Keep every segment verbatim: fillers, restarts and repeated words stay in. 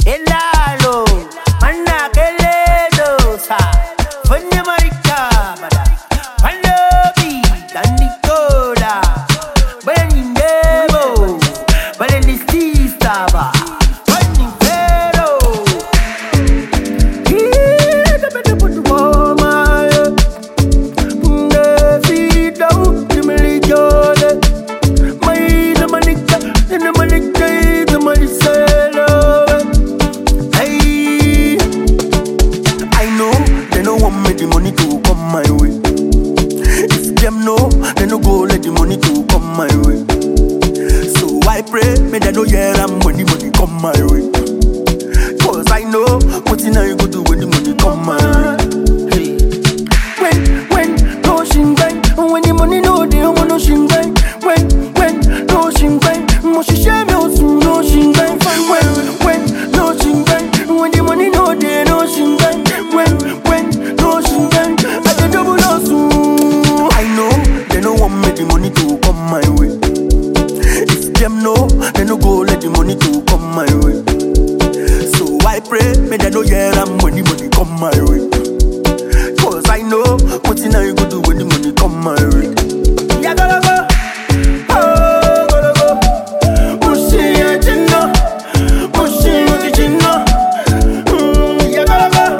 Elalo, manna keledo sa, funny marika bada, palobi, dandikola, burning demo, burning stista ba, burning fero. Here the better put the woman, the feet down, the milijole, my the manika, the manika, the manisela. The money to come my way. If them know, they no go let the money to come my way. So I pray, may they know yeah I'm when the money come my way. Cause I know what in I go do when the money come my way. Hey. When, when, no shingai, when the money no they want no shingai. When, when, no shingai, moshi shame also no shingai. When, when, no shingai, when the money no they no shingai. When, when, no shingai, I can double also. I know they no want me the money to come my way. If them know, they no go let the money to come my way. So I pray, may they know yeah I'm when the money come my way. Cause I know what in I go do when the money come my way. Yeah, gotta go. Oh, gotta go. Pushing your chin up, pushing your chin up. Mm, yeah, gotta go.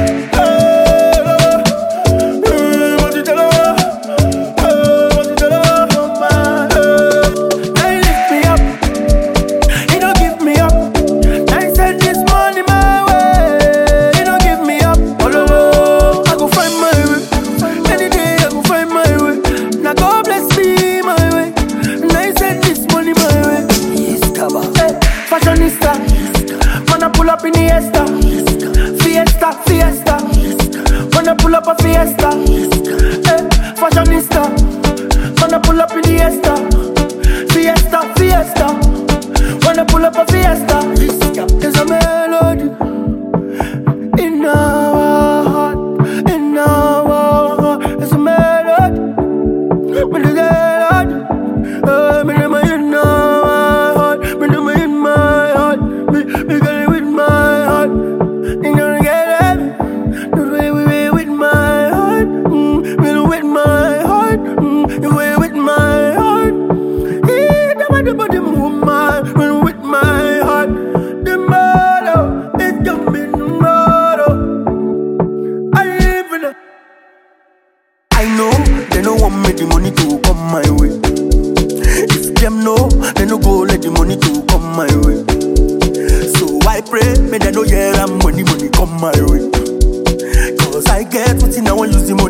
Fashionista, wanna pull up in the Fiesta, Fiesta, Fiesta, wanna pull up a Fiesta. Hey, fashionista, wanna pull up in the Fiesta, Fiesta, Fiesta, wanna pull up a Fiesta. There's a melody in our heart, in our heart. There's a melody, with the melody, uh, me them in our heart, me them in my heart, me me get it with my heart. You don't get it, the way we way with my heart, mm, me do with my heart, mm, the way with my heart. Yeah, the body body move my, me with my heart. The motto, it don't mean the motto. I live in it. I know they don't want me the money to come my way. If them know, they no go let the money to come my way. So I pray, may they know yeah I'm when the money come my way. Cause I get what in I want use the money.